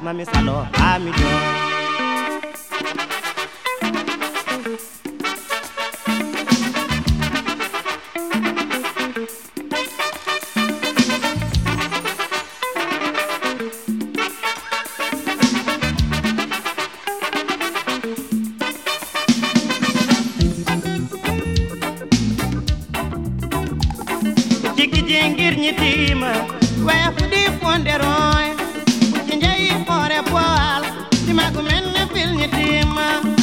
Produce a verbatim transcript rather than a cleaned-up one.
ma mi salo ha mi do Jiki jengir nyitima waya fudi fonde roy jinjai fore poal timagu men fil nyitima